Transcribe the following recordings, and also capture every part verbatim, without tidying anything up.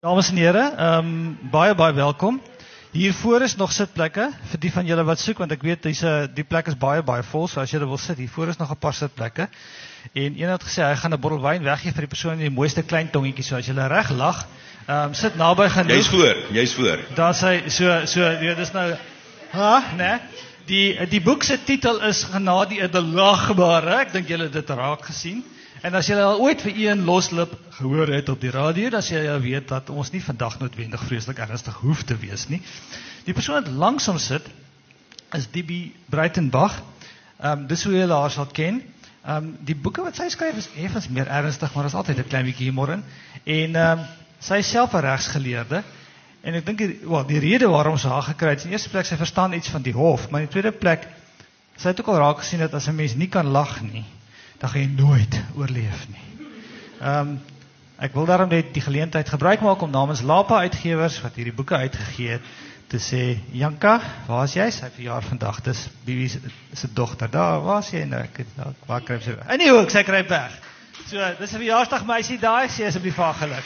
Dames en heren, um, baie, baie welkom. Hiervoor is nog sitplekke, vir die van julle wat soek, want ek weet, die, die plek is baie, baie vol, so as julle wil sit, hiervoor is nog 'n paar sitplekke. En een het gesê, hy gaan 'n bottel wyn weggee vir die persoon in die mooiste klein tongetjie, so as julle reg lag, um, sit naby genoeg. Jy's voor, jy's voor. Daar sê, so, so, ja, dis nou, ha, nee, die, die boek se titel is Genade edelagbare, ek dink julle het dit raak gesien. En as jy al ooit vir een loslip gehoor het op die radio, dan sal jy weet dat ons nie vandag noodwendig vreeslik ernstig hoef te wees nie. Die persoon wat langsom sit, is D B Breitenbach. Um, dis hoe jy haar sal ken. Um, die boeke wat sy skryf is effens meer ernstig, maar daar is altyd 'n klein bietjie humor in. En um, sy is self 'n regsgeleerde. En ek dink, die, well, die rede waarom sy haar gekry het, is in die eerste plek, sy verstaan iets van die hof, maar in die tweede plek, sy het ook al raak gesien dat as 'n mens nie kan lag nie, dan gaan jy nooit oorleef nie. Um, ek wil daarom net die geleentheid gebruik maak om namens Lapa uitgewers, wat hierdie boeke uitgegee het, te sê, Janka, waar is jy? Sy verjaar vandag, dis Bibi se dogter, daar, waar is jy nou? Ek, waar kryp sy weg? In die hoek, sy kryp weg. So, dis 'n verjaarsdag meisie daar, sê asseblief haar geluk.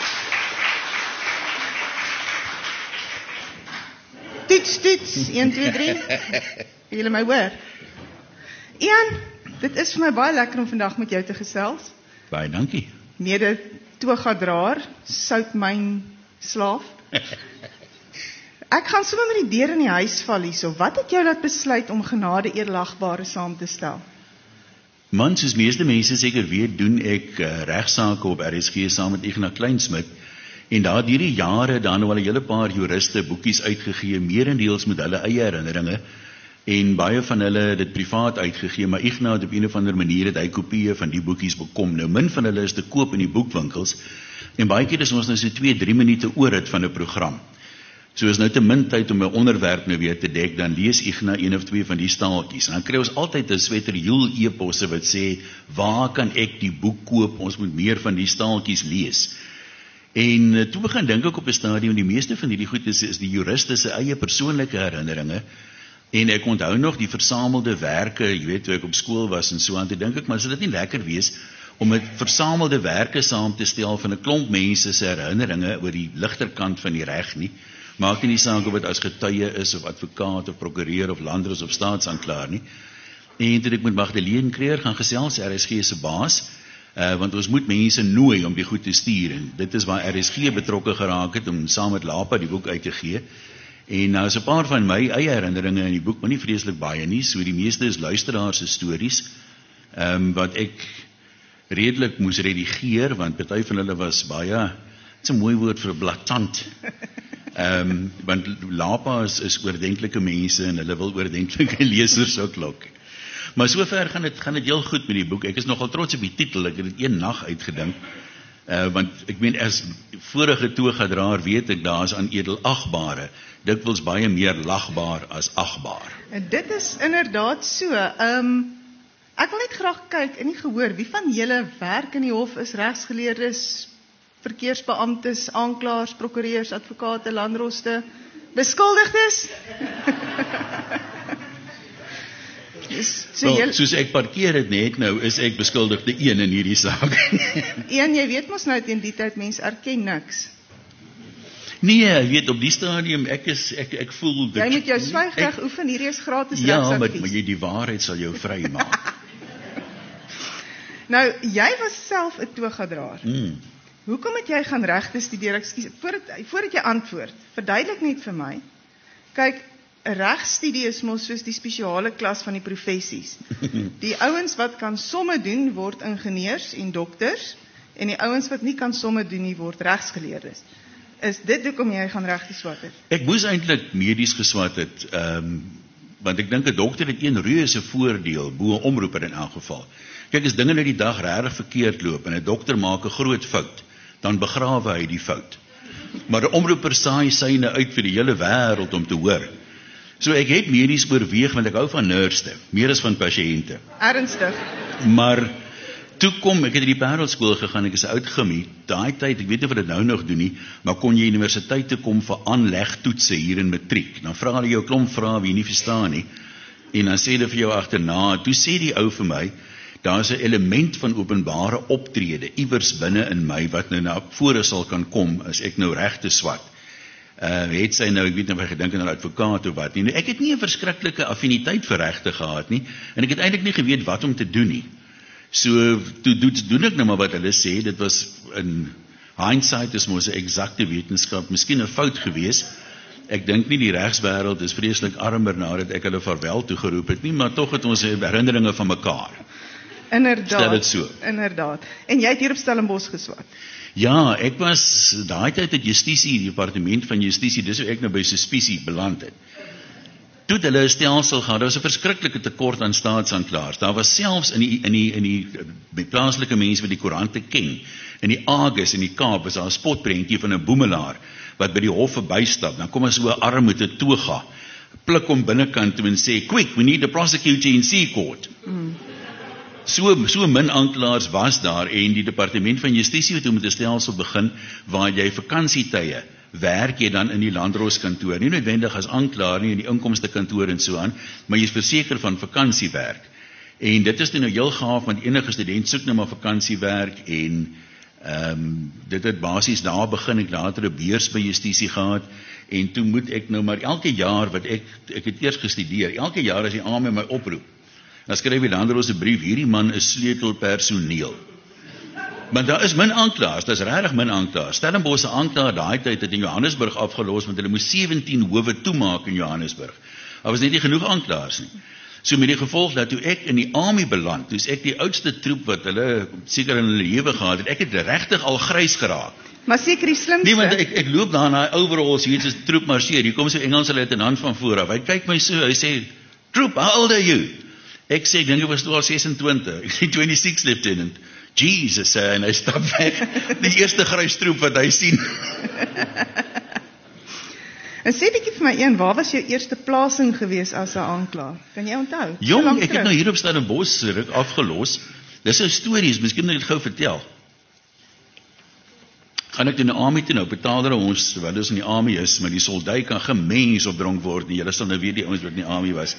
Toets, toets, een, twee, drie. Julle my hoor? Ian, dit is vir my baie lekker om vandag met jou te gesels. Baie dankie. Mede togadraer, soutmyn slaaf. Ek gaan sommer met die deur in die huis val hierso. Wat het jou laat besluit om Genade edelagbare saam te stel? Man, soos meeste mense seker weet, doen ek uh, regsake op R S G saam met Ignas Kleinsmid. En daar hierdie jare dan nou al 'n hele paar juriste boekies uitgegee, meerendeels met hulle eie herinneringe. En baie van hulle het dit privaat uitgegee, maar Ignas het op een of ander manier het hy kopieë van die boekies bekom. Nou, min van hulle is te koop in die boekwinkels, en baie keer is ons nou so twee, drie minute oor het van 'n program. So is nou te min tyd om 'n onderwerp nou weer te dek, dan lees Ignas een of twee van die staaltjies. En dan kry ons altyd 'n sweterjoel e-posse wat sê, waar kan ek die boek koop? Ons moet meer van die staaltjies lees. En uh, toe begin dink ek op 'n stadium, die meeste van hierdie goed is, is die juriste se eie persoonlike herinneringe. En ek onthou nog die versamelde werke, jy weet, toe ek op skool was en so aan, toe dink ek, maar sal dit nie lekker wees om met versamelde werke saam te stel van 'n klomp mense se herinneringe oor die ligterkant van die reg nie. Maak nie die saak of dit as getuie is, of advokaat, of prokureur, of landros, of staatsaanklaer nie. En toe ek met Magdalene Creer gaan gesels, R S G se baas, uh, want ons moet mense nooi om die goed te stuur, en dit is waar R S G betrokke geraak het, om saam met Lapa die boek uit te gee. En nou is 'n paar van my eie herinneringe in die boek, maar nie vreeslik baie nie, so die meeste is luisteraars se stories, um, wat ek redelik moes redigeer, want party van hulle was baie, dit's 'n mooi woord vir blaatant, um, want Lapa is, is oordentlike mense, en hulle wil oordentlike lesers ook lok. Maar sover gaan dit gaan dit heel goed met die boek. Ek is nogal trots op die titel, ek het dit een nag uitgedink, uh, want ek meen, as vorige toegadraer weet ek, daar is aan edelagbare, dikwels baie meer lagbaar as agbaar. En dit is inderdaad so. Um, ek wil net graag kyk en nie gehoor, wie van julle werk in die hof, is regsgeleerdes, verkeersbeamptes, aanklaers, prokureurs, advokate, landroste, beskuldigdes? So, well, jylle... Soos ek parkeer het net nou, is ek beskuldigde een in hierdie saak. Een, jy weet mos nou teen die tyd, mens erken niks. Nee, jy weet, op die stadium, ek is, ek, ek voel... Jy moet jou swygreg oefen, hierdie is gratis ja, regsadvies. Ja, maar, maar jy die waarheid sal jou vry maak. Nou, jy was self 'n toegadraer. Mm. Hoekom het jy gaan regte studeer? Ekskuus, voordat, voordat jy antwoord, verduidelik net vir my. Kyk, 'n regstudie is mos soos die spesiale klas van die professies. Die ouens wat kan somme doen, word ingenieurs en dokters, en die ouens wat nie kan somme doen nie, word regsgeleerdes. Is dit hoekom jy gaan regte swat het? Ek moes eintlik medies geswat het, um, want ek dink 'n dokter het een reuse voordeel, bo 'n omroeper in elk geval. Kyk, as dinge nou die dag regtig verkeerd loop, en 'n dokter maak 'n groot fout, dan begrawe hy die fout. Maar 'n omroeper saai syne uit vir die hele wêreld om te hoor. So ek het medies oorweeg, want ek hou van nurste, meer as van pasiënte. Ernstig? Maar toe kom, ek het in die Parelskool gegaan, ek is 'n oud gimmie, daai tyd, ek weet nie of dit nou nog doen nie, maar kon jy universiteit toe kom vir aanlegtoetse hier in matriek. Dan vra hulle jou klomp vrae wie jy nie verstaan nie, en dan sê hulle vir jou agterna, toe sê die ou vir my, Daar is 'n element van openbare optrede iewers binne in my wat nou na vore sal kan kom as ek nou regte swat. Uh, het sy nou, ek weet nie of hy gedink aan 'n advokaat of wat nie. Nou, ek het nie 'n verskriklike affiniteit vir regte gehad nie, en ek het eintlik nie geweet wat om te doen nie. So, toe doen, doen ek nou maar wat hulle sê, dit was in hindsight is mos 'n eksakte wetenskap, miskien 'n fout gewees. Ek dink nie die regswêreld is vreeslik armer nadat ek hulle vaarwel toegeroep het nie, maar tog het ons herinneringe van mekaar. Inderdaad, Stel dit so. inderdaad. En jy het hier op Stellenbosch geswat. Ja, ek was, daai tyd het Justisie, die departement van Justisie, dis hoe ek nou by Suspisie beland het. Toe het hulle 'n stelsel gehad, daar was 'n verskriklike tekort aan staatsanklaers. Daar was selfs in die in die in die met plaaslike mense wat die koerante ken, in die Argus in die Kaap was daar 'n spotprentjie van 'n boemelaar wat by die hof verbystap. Dan kom as so 'n arm met 'n toga, pluk hom binnekant toe en sê, "Quick, we need to prosecute you in sea court." Mm. So, so min aanklaers was daar en die departement van Justisie het met 'n stelsel begin waar jy vakansietye werk jy dan in die landroskantoor, nie noodwendig as aanklaer nie in die inkomstekantoor en so aan, maar jy is verseker van vakansiewerk. En dit is nou heel gaaf want enige student soek nou maar vakansiewerk en ehm um, dit het basies daar begin ek later 'n beurs by Justisie gehad en toe moet ek nou maar elke jaar wat ek ek het eers gestudeer, elke jaar as die A M my oproep. Dan skryf die landros 'n brief, hierdie man is sleutelpersoneel. Maar daar is min aanklaers, daar is regtig min aanklaers. Stellenbosch se aanklaer daai tyd het in Johannesburg afgelos want hulle moes sewentien howe toemaak in Johannesburg. Daar was net nie genoeg aanklaers nie. So met die gevolg dat toe ek in die army beland, toe is ek die oudste troep wat hulle seker in hulle lewe gehad het. Ek het regtig al grys geraak. Maar seker die slimste. Nee, want ek ek loop daar na overalls, hier is 'n troep marseer. Hier kom so Engelse luitenant van voor af. Hy kyk my so, hy sê, "Troop, how old are you?" Ek sê, ek dink ek was toe al sesentwintig. Ek sê twenty-six lieutenant. Jesus, sê, en hy stap weg. Die eerste grys troep wat hy sien. En sê bietjie vir my een, waar was jou eerste plasing gewees as 'n aanklaer? Kan jy onthou? Jong, ek het nou hier op Stellenbosch ruk afgelos. Dis 'n stories, miskien moet ek dit gou vertel. Gaan ek in die army toe nou, betaal hulle ons, terwyl ons in die army is, maar die soldij kan gemens op dronk word nie. Julle sal nou weet die ouens wat in die army was.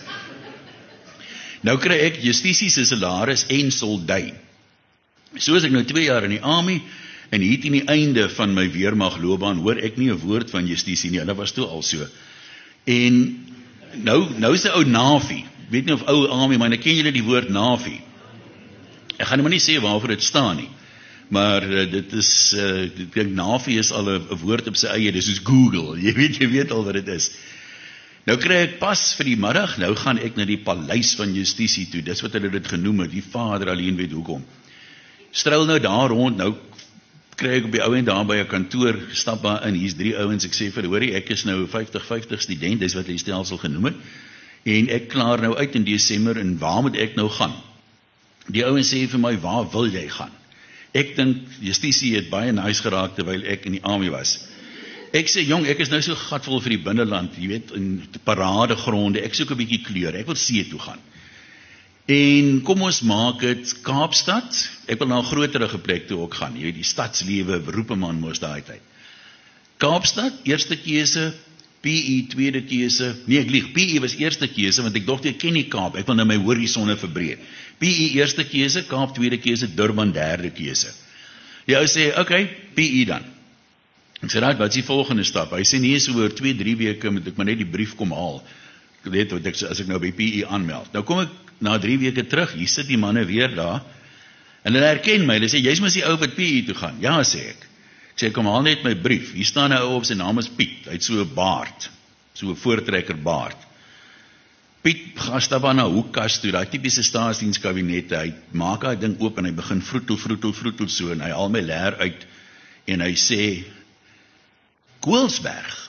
Nou kry ek Justisie se salaris en soldij. So as ek nou twee jaar in die army, en hier teen die einde van my weermagloopbaan hoor ek nie 'n woord van Justisie nie, hulle was toe al so. En nou, nou is die ou Navy, weet nie of ou army, maar nou ken julle die woord Navy. Ek gaan nou maar nie sê waarvoor dit staan nie, maar uh, dit is, uh, ek dink Navy is al 'n woord op sy eie, dis soos Google, jy weet, jy weet al wat dit is. Nou kry ek pas vir die middag, nou gaan ek na die paleis van Justisie toe, dis wat hulle dit genoem het, die vader alleen weet hoekom. Struil nou daar rond, nou kry ek op die ou en daar by 'n kantoor, stap daar in, hier's drie ouens, ek sê vir hoorie, ek is nou vyftig vyftig student, dis wat die stelsel genoem het, en ek klaar nou uit in Desember, en waar moet ek nou gaan? Die ouens sê vir my, waar wil jy gaan? Ek dink, Justisie het baie nice geraak, terwyl ek in die army was. Ek sê, jong, ek is nou so gatvol vir die binneland, jy weet, in paradegronde, ek soek 'n bietjie kleur, ek wil see toe gaan. En kom ons maak dit Kaapstad, ek wil na 'n groterige plek toe ook gaan, jy weet, die stadslewe, roep 'n man mos daai tyd. Kaapstad, eerste keuse, P E, tweede keuse, nee ek lieg, P E was eerste keuse, want ek dink ek ken nie Kaap, ek wil nou my horisonne verbreed. P E eerste keuse, Kaap tweede keuse, Durban derde keuse. Die ou sê, okay, P E dan. Ek sê, wat is die volgende stap? Hy sê, nee, so oor twee, drie weke moet ek maar net die brief kom haal. Ek weet wat ek sê, as ek nou by P E aanmeld. Nou kom ek na drie weke terug, hier sit die manne weer daar, en hulle herken my, hulle sê, jy is mos die ou wat P E toe gaan. Ja, sê ek. Ek sê, kom haal net my brief. Hier staan 'n ou op, sy naam is Piet. Hy het so 'n baard, so 'n voortrekker baard. Piet gaan stap aan 'n hoekkas toe, daai tipiese staatsdienskabinette. Hy maak daai ding oop en hy begin vroetel, vroetel, vroetel so, en hy haal my leer uit, en hy sê, Koelsberg.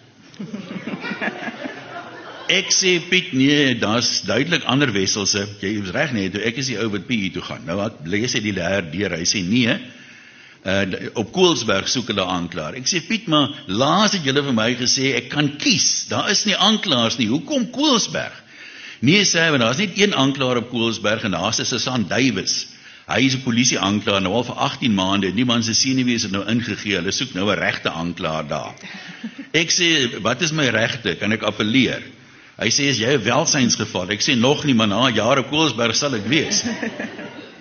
Ek sê, Piet, nee, daar's duidelik ander wesselse. Jy is reg nie, ek is die ou wat P E toe gaan. Nou, ek lees hy die leer deur, hy sê, nee, Uh, op Koelsberg soek hulle aanklaer. Ek sê, Piet, maar laas het julle vir my gesê, ek kan kies, daar is nie aanklaers nie, hoekom Koelsberg? Nee, sê hy, want daar is net een aanklaer op Koelsberg, en daar is Susan Davies. Hy is 'n polisie aanklaer, nou al vir agttien maande, die man se senuwees het nou ingegee, hulle soek nou 'n regte aanklaer daar. Ek sê, wat is my regte, kan ek appeleer? Hy sê, is jy 'n welsynsgeval? Ek sê, nog nie, maar na jare Koelsberg sal ek wees.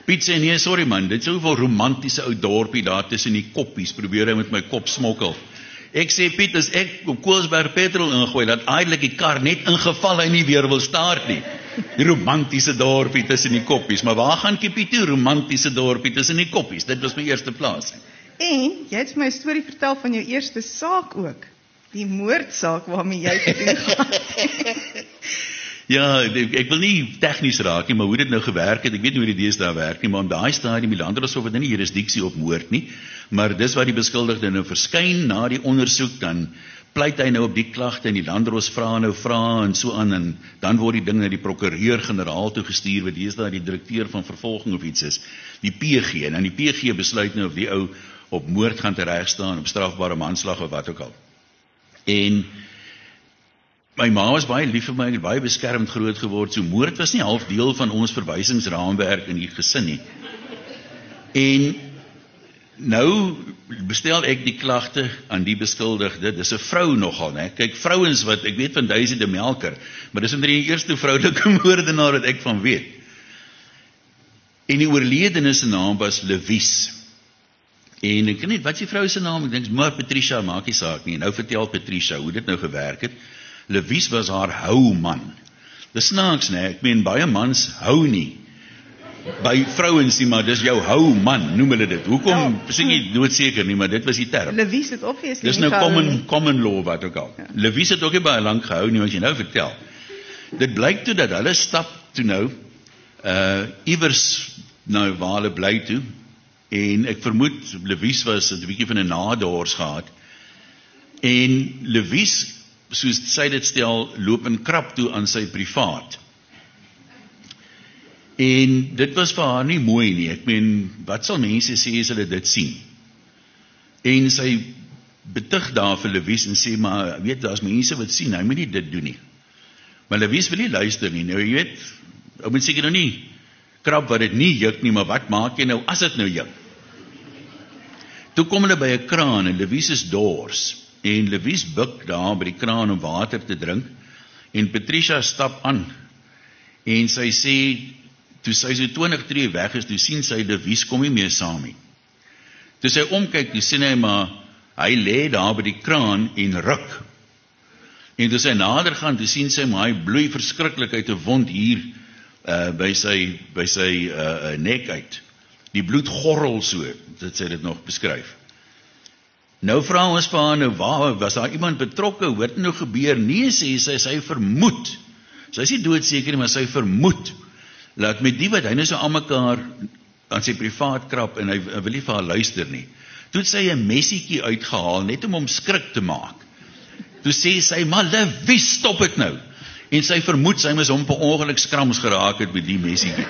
Piet sê, nee, sorry man, dit is soveel romantiese ou dorpie daar tussen die koppies, probeer hy met my kop smokkel. Ek sê, Piet, as ek op Koelsberg petrol ingooi, dat eindelijk die kar net ingeval en nie weer wil staart nie. Die romantiese dorpie tussen die koppies, maar waar gaan Kiepie toe? Romantiese dorpie tussen die koppies, dit was my eerste plaas. En, jy het my 'n storie vertel van jou eerste saak ook, die moordsaak waarmee jy te doen gehad. Ja, ek wil nie tegnies raak nie, maar hoe dit nou gewerk het, ek weet nie hoe die deesdae werk nie, maar om daai stadium die Landdroshof het nie jurisdiksie op moord nie, maar dis wat die beskuldigde nou verskyn na die ondersoek, dan pleit hy nou op die klagte en die Landdros vra nou vra en so aan, en dan word die ding na die prokureur-generaal toe gestuur, wat deesdae die direkteur van vervolging of iets is, die P G, en dan die P G besluit nou of die ou op moord gaan terecht staan, op strafbare manslag of wat ook al. En my ma was baie lief vir my, en baie beskermd groot geword, so moord was nie half deel van ons verwysingsraamwerk in die gesin nie. En nou bestel ek die klagte aan die beskuldigde, dis 'n vrou nogal, né? Kyk, vrouens wat, ek weet van Daisy de Melker, maar dis onder die eerste vroulike moordenaar wat ek van weet. En die oorledene se naam was Lewies. En ek weet nie, wat is die vrou se naam? Ek dink, maar Patricia, maak nie saak nie. Nou vertel Patricia hoe dit nou gewerk het. Lewies was haar houman. Dis snaaks, né? Ek meen, baie mans hou nie by vrouens nie, maar dis jou houman, noem hulle dit. Hoekom, ja, sê nie doodseker nie, maar dit was die term. Lewies het obviously dis nou common, common law wat ook al. Ja. Lewies het ook nie baie lang gehou nie, wat jy nou vertel. Dit blyk toe dat hulle stap toe nou, uh, iewers nou waar hulle bly toe, en ek vermoed, Lewies was het 'n bietjie van 'n nadors gehad, en Lewies, soos sy dit stel, loop in krap toe aan sy privaat. En dit was vir haar nie mooi nie, ek meen, wat sal mense sê as hulle dit sien? En sy betug daar vir Lewies en sê, maar weet, daar's mense wat sien, hy moet nie dit doen nie. Maar Lewies wil nie luister nie, nou jy weet, ou moet seker nou nie krap wat dit nie juk nie, maar wat maak jy nou as dit nou juk? Toe kom hulle by 'n kraan en Lewies is dors. En Lewies buk daar by die kraan om water te drink, en Patricia stap aan, en sy sê, toe sy so twintig tree weg is, toe sien sy Lewies kom nie meer saam nie. Toe sy omkyk, toe sien hy maar, hy lê daar by die kraan en ruk. En toe sy nader gaan, toe sien sy maar, hy bloei verskriklik uit 'n wond hier, uh, by sy, by sy uh, nek uit. Die bloed gorrel so, dat sy dit nog beskryf. Nou vra ons vir haar, nou waar, was daar iemand betrokke, wat nou gebeur? Nee, sê sy, sy vermoed, sy is nie doodseker, maar sy vermoed, laat met die wat hy nou so aan mekaar, aan sy privaat krap, en hy, hy wil nie vir haar luister nie, toe het sy 'n messiekie uitgehaal, net om hom skrik te maak, toe sê sy, maar Lewies, stop het nou, en sy vermoed, sy mis hom per ongeluk skrams geraak het met die messiekie.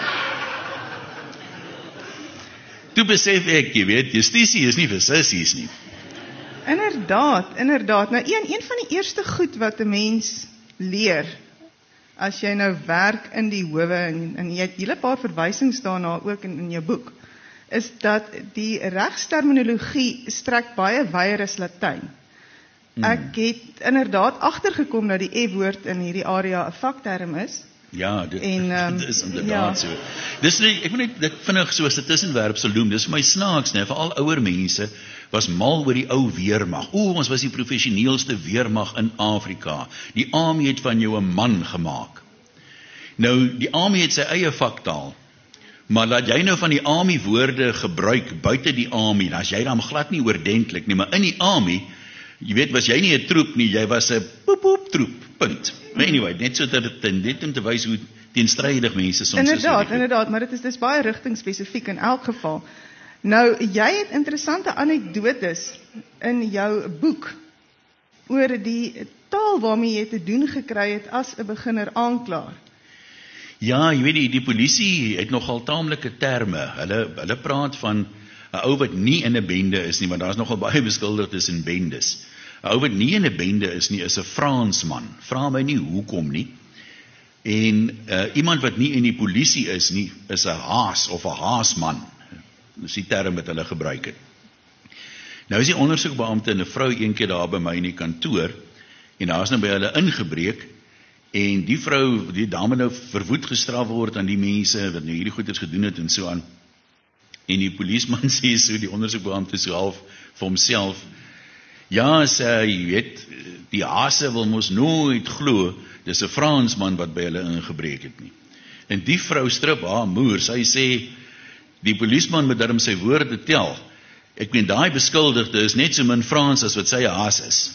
Toe besef ek, jy weet, justisie is nie vir sissies nie. Inderdaad, inderdaad. Nou, een, een van die eerste goed wat 'n mens leer, as jy nou werk in die howe, en, en jy het hele paar verwysings daarna ook in, in jou boek, is dat die regsterminologie strek baie wyer as Latyn. Hmm. Ek het inderdaad agtergekom dat die F-woord in hierdie area 'n vakterm is. Ja, dit, en, um, dit is inderdaad ja. so. Dis nie, ek moet net dit vinnig so as 'n tussenwerp sal noem. Dis vir my snaaks, né? Veral ouer mense was mal oor die ou weermag. O, ons was die professioneelste weermag in Afrika. Die Army het van jou 'n man gemaak. Nou, die Army het sy eie vaktaal. Maar laat jy nou van die Army woorde gebruik buite die Army, as jy dan glad nie oordentlik nie, maar in die Army, jy weet, was jy nie 'n troep nie, jy was 'n poep poep troep. Punt. Maar anyway, net so dat dit net om te wys hoe teenstrydig mense soms is. Inderdaad, inderdaad, maar dit is dis baie rigtingspesifiek in elk geval. Nou, jy het interessante anekdotes in jou boek oor die taal waarmee jy te doen gekry het as 'n beginner aanklaer. Ja, jy weet die, die polisie het nogal taamlike terme. Hulle hulle praat van 'n ou wat nie in 'n bende is nie, want daar's nogal baie beskuldigdes in bendes. 'n Ou wat nie in 'n bende is nie, is 'n Fransman. Vra my nie hoekom nie. En uh, iemand wat nie in die polisie is nie, is 'n haas of 'n haasman. Dis die term wat hulle gebruik het. Nou is die ondersoekbeampte en 'n vrou een keer daar by my in die kantoor, en daar is nou by hulle ingebreek, En die vrou, die dame nou verwoed gestraf word aan die mense wat nou hierdie goeders gedoen het en so aan. En die polisieman sê so, die ondersoekbeampte so half vir homself, ja, sê hy, weet, die hase wil mos nooit glo, dis 'n Fransman wat by hulle ingebreek het nie. En die vrou strip haar moer, sy sê, die polisieman moet daarom sy woorde tel. Ek meen, daai beskuldigde is net so min Frans as wat sy 'n haas is.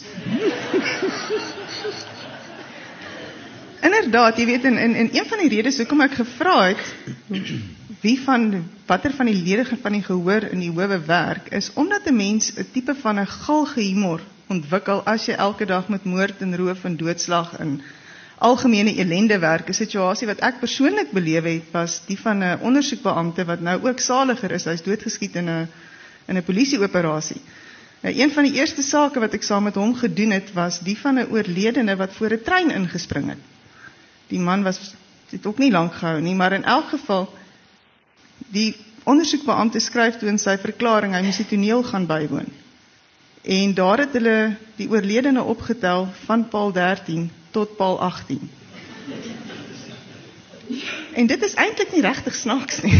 Inderdaad, jy weet, in, in, in een van die redes hoekom ek gevra het, wie van, watter van die lede van die gehoor in die howe werk, is omdat 'n mens 'n tipe van 'n galge humor ontwikkel as jy elke dag met moord en roof en doodslag en algemene ellende werk. 'n Situasie wat ek persoonlik beleef het, was die van 'n ondersoekbeampte wat nou ook saliger is, hy's doodgeskiet in 'n in 'n polisieoperasie. Nou, een van die eerste sake wat ek saam met hom gedoen het, was die van 'n oorledene wat voor 'n trein ingespring het. Die man was, het ook nie lank gehou nie, maar in elk geval, die ondersoekbeampte skryf toe in sy verklaring, hy moes die toneel gaan bywoon. En daar het hulle die oorledene opgetel van paal dertien tot paal agttien. En dit is eintlik nie regtig snaaks nie.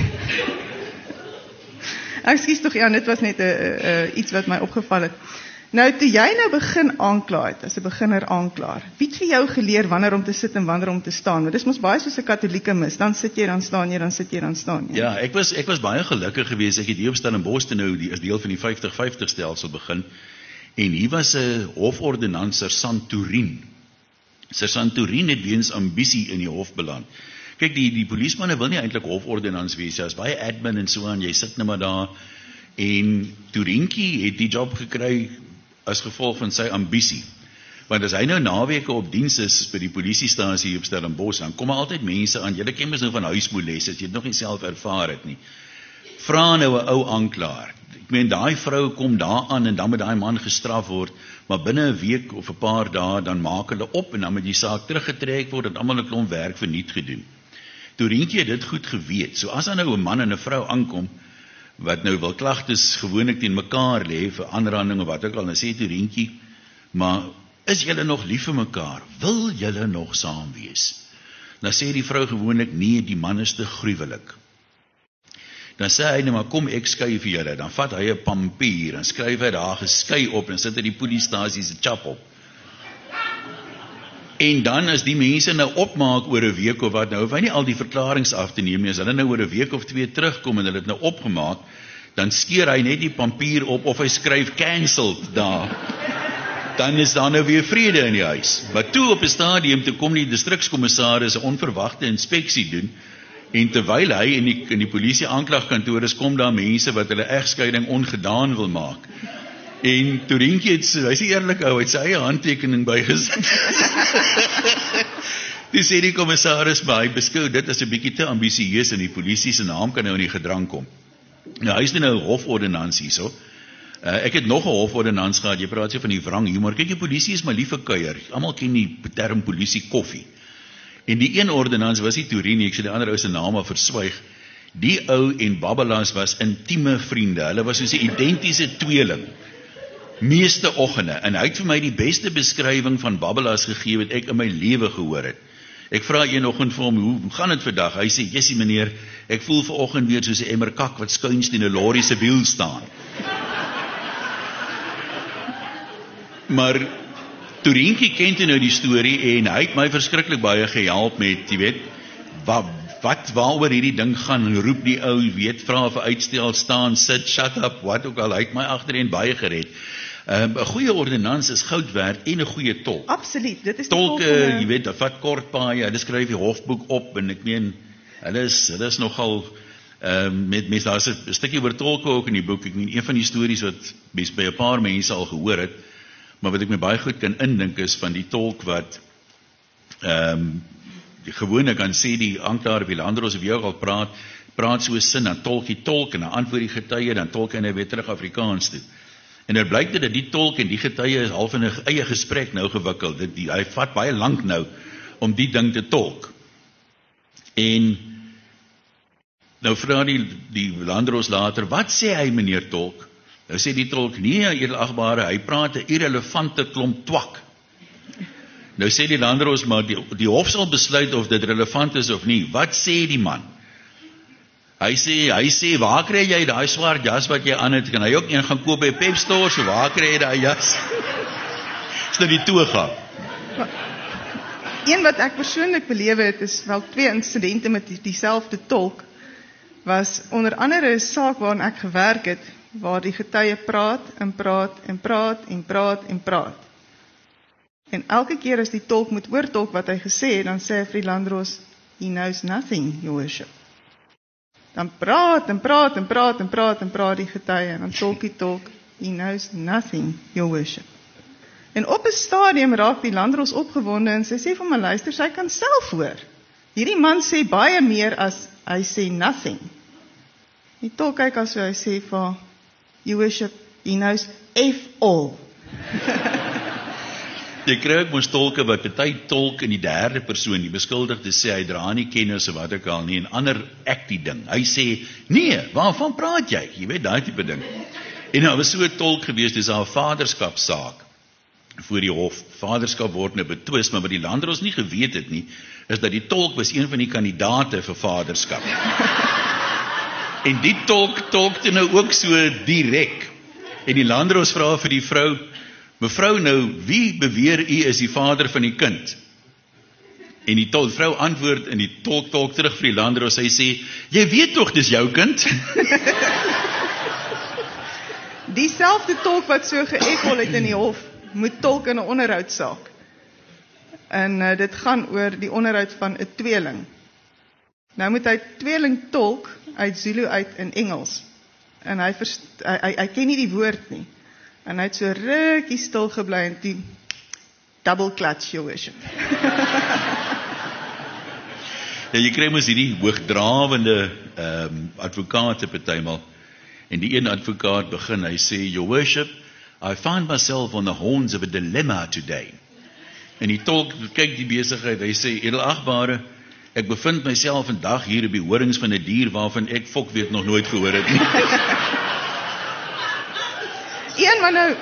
Ekskuus tog, ja, dit was net a, a, iets wat my opgeval het. Nou, toe jy nou begin aanklaar het, as 'n beginner aanklaar, wie het vir jou geleer wanneer om te sit en wanneer om te staan? Want dis mos baie soos 'n katolieke mis, dan sit jy, dan staan jy, dan sit jy, dan staan jy. Ja, ek was ek was baie gelukkig geweest, ek het hier op Stellenbosch nou die as deel van die vyftig vyftig stelsel begin, en hier was 'n hofordonnant Sergeant Tourien. Sergeant Tourien het weens ambisie in die hof beland. Kyk, die die polisiemanne wil nie eintlik hofordonnants wees, as baie admin en so aan, jy sit net maar daar, en Tourientjie het die job gekry as gevolg van sy ambisie. Want as hy nou naweke op diens is by die polisiestasie hier op Stellenbosch, dan kom altyd mense aan, julle ken mos nou van huismoeles, as jy het nog nie self ervaar het nie. Vra nou 'n ou aanklaer. Ek meen, daai vrou kom daar aan en dan moet daai man gestraf word, maar binne 'n week of 'n paar dae, dan maak hulle op en dan moet die saak teruggetrek word en almal 'n klomp werk verniet gedoen. Tourientjie het dit goed geweet. So as dan nou 'n man en 'n vrou aankom, wat nou wil klagtes gewoonlik teen mekaar lê vir aanranding of wat ook al, dan sê Tourientjie, maar is julle nog lief vir mekaar? Wil julle nog saam wees? Dan sê die vrou gewoonlik, nee, die man is te gruwelik. Dan sê hy, nee, maar kom ek skei vir julle. Dan vat hy 'n pampier en skryf hy daar geskei op en sit hy die polisiestasie se chap op. En dan as die mense nou opmaak oor 'n week of wat, nou hoef hy nie al die verklaringe af te neem nie, as hulle nou oor 'n week of twee terugkom en hulle het nou opgemaak, dan skeer hy net die pampier op of hy skryf cancelled daar. Dan is daar nou weer vrede in die huis. Maar toe op 'n stadium, toe kom die distrikskommissaris 'n onverwagte inspeksie doen, en terwyl hy in die, in die polisie aanklagkantoor is, kom daar mense wat hulle egskeiding ongedaan wil maak. En Tourientjie het, hy sê eerlik ou, het sy eie handtekening bygesit. Dis sê die kommissaris, maar hy beskou dit as 'n bietjie te ambisieus en die polisie se naam kan nou in die gedrang kom. Nou, hy is nou 'n hofordonnans hierso. Uh, ek het nog 'n hofordonnans gehad, jy praat so van die wrang humor. Kyk, die polisie is maar lief vir kuier. Almal ken die term polisie koffie. En die een ordonnans was die Tourientjie, ek sê die ander ou se naam al verswyg. Die ou en Babbelas was intieme vriende. Hulle was soos 'n identiese tweeling. Meeste oggende, en hy het vir my die beste beskrywing van Babbelas gegee wat ek in my lewe gehoor het. Ek vra een oggend vir hom, hoe gaan dit vandag? Hy sê, jessie meneer, ek voel vanoggend weer soos 'n emmer kak wat skuins teen 'n lorry se wiel staan. Maar Tourientjie ken toe nou die storie en hy het my verskriklik baie gehelp met, jy weet, wat wat waaroor hierdie ding gaan, en roep die ou, weet, vra vir uitstel, staan, sit, shut up, wat ook al, hy het my agtereen baie gered. 'n um, goeie ordonnans is goud werd en 'n goeie tolk. Absoluut, dit is tolke, uh, jy weet, vat kort paai, hulle skryf die hofboek op en ek meen, hulle is hulle is nogal um, met mense, daar's 'n stukkie oor tolke ook in die boek. Ek meen, een van die stories wat mens by 'n paar mense al gehoor het, maar wat ek my baie goed kan indink is van die tolk wat ehm um, gewone kan sê die aanklaer Wilandros of wie ook al praat, praat so 'n sin, dan tolk die tolk en dan antwoord die getuie, dan tolk hy nou weer terug Afrikaans toe. En dit blyk dat die tolk en die getuie is half in 'n eie gesprek nou gewikkeld. Dit die, hy vat baie lank nou om die ding te tolk. En nou vra die die Wilandros later, wat sê hy meneer tolk? Nou sê die tolk, nee edelagbare, hy praat 'n irrelevante klomp twak. Nou sê die Landdros, maar die, die hof sal besluit of dit relevant is of nie. Wat sê die man? Hy sê, hy sê, waar kry jy daai swart jas wat jy aan het? Kan hy ook een gaan koop by Pep Store, so waar kry jy daai jas? Is nou die toga. Een wat ek persoonlik belewe het, is wel twee insidente met die, dieselfde tolk, was onder andere 'n saak waarin ek gewerk het, waar die getuie praat en praat en praat en praat en praat. En elke keer as die tolk moet oortolk wat hy gesê het, dan sê hy vir die Landdros, he knows nothing, your worship. Dan praat en praat en praat en praat en praat die getuie, en dan tolk die tolk, he knows nothing, your worship. En op 'n stadium raak die Landdros opgewonde en sy sê vir my, luister, sy kan self hoor. Hierdie man sê baie meer as hy sê nothing. Die tolk kyk as hy sê vir, your worship, he knows F all. Jy kry ook mos tolke wat party tolk in die derde persoon, die beskuldigde sê hy dra nie kennis of wat ook al nie, en ander ek die ding. Hy sê, nee, waarvan praat jy? Jy weet daai tipe ding. En nou was so 'n tolk gewees, dis 'n vaderskapsaak voor die hof. Vaderskap word nou betwis, maar wat die Landdros nie geweet het nie, is dat die tolk was een van die kandidate vir vaderskap. En die tolk tolkte nou ook so direk. En die Landdros vra vir die vrou, mevrou, nou, wie beweer u is die vader van die kind? En die tolk, vrou antwoord, en die tolk tolk terug vir die Landdros, hy sê, jy weet tog, dis jou kind? Dieselfde tolk wat so geëkol het in die hof, moet tolk in 'n onderhoudsaak. En uh, dit gaan oor die onderhoud van 'n tweeling. Nou moet hy tweeling tolk uit Zulu uit in Engels. En hy, verst, hy, hy, hy ken nie die woord nie. En hy het so rukkie stil gebly en toe double clutch, your worship. Ja, jy kry mos hierdie hoogdrawende um, advokate partymal. En die een advokaat begin, hy sê, your worship, I find myself on the horns of a dilemma today. En die tolk kyk die besigheid, hy sê, edelagbare, ek bevind myself vandag hier op die horings van 'n dier waarvan ek fok weet nog nooit gehoor het nie. Een wat nou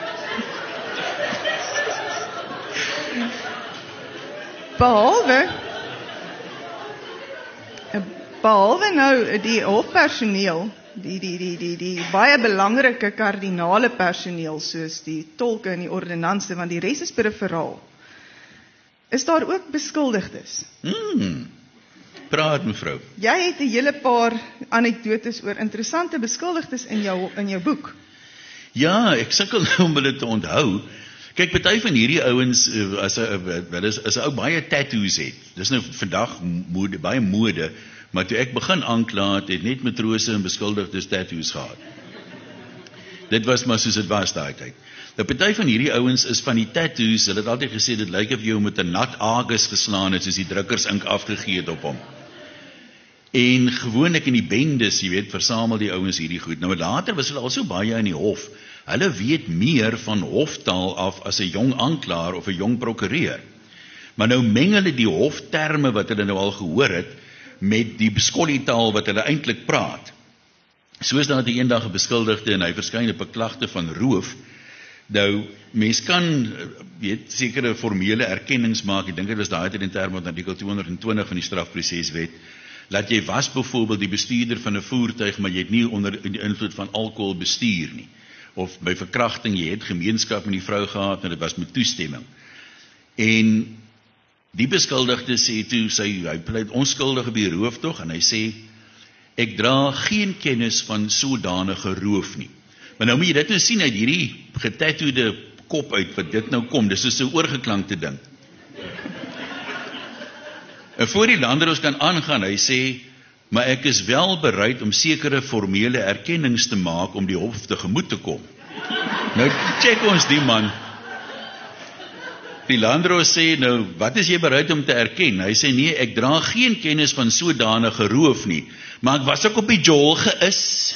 behalwe behalwe nou die hofpersoneel, die die die die die baie belangrike kardinale personeel soos die tolke en die ordonnanse, want die res is periferaal. Is daar ook beskuldigdes? Hmm. Praat mevrou. Jy het 'n hele paar anekdotes oor interessante beskuldigdes in jou in jou boek. Ja, ek sukkel nou om dit te onthou. Kyk, party van hierdie ouens as 'n wel is as 'n ou baie tattoos het. Dis nou vandag mode, baie mode, maar toe ek begin aankla het, het net matrose en beskuldigdes tattoos gehad. Dit was maar soos dit was daai tyd. Nou party van hierdie ouens is van die tattoos, hulle het altyd gesê dit lyk of jy hom met 'n nat agus geslaan het, soos die drukkers ink afgegee het op hom. En gewoonlik in die bendes, jy weet, versamel die ouens hierdie goed. Nou later was hulle al so baie in die hof. Hulle weet meer van hoftaal af as 'n jong aanklaer of 'n jong prokureur. Maar nou meng hulle die hofterme wat hulle nou al gehoor het met die skooltaal wat hulle eintlik praat. Soos daar die eendag 'n beskuldigde en hy verskyn op 'n klagte van roof. Nou, mens kan, weet, sekere formele erkennings maak. Ek dink dit was daai tyd in terme van artikel tweehonderdtwintig van die strafproseswet. Laat jy was byvoorbeeld die bestuurder van 'n voertuig, maar jy het nie onder die invloed van alkohol bestuur nie. Of by verkrachting, jy het gemeenskap met die vrou gehad, en dit was met toestemming. En die beskuldigde sê toe, sy, hy pleit onskuldig op die roof tog, en hy sê, ek dra geen kennis van sodanige roof nie. Maar nou moet jy dit nou sien uit hierdie getattooede kop uit, wat dit nou kom, dis is so oorgeklankte ding. En voor die Landdros kan aangaan, hy sê, maar ek is wel bereid om sekere formele erkennings te maak om die hof tegemoet te kom. Nou check ons die man. Die Landdros sê, nou, wat is jy bereid om te erken? Hy sê, nee, ek dra geen kennis van sodanige roof nie, maar ek was ook op die jol geïs.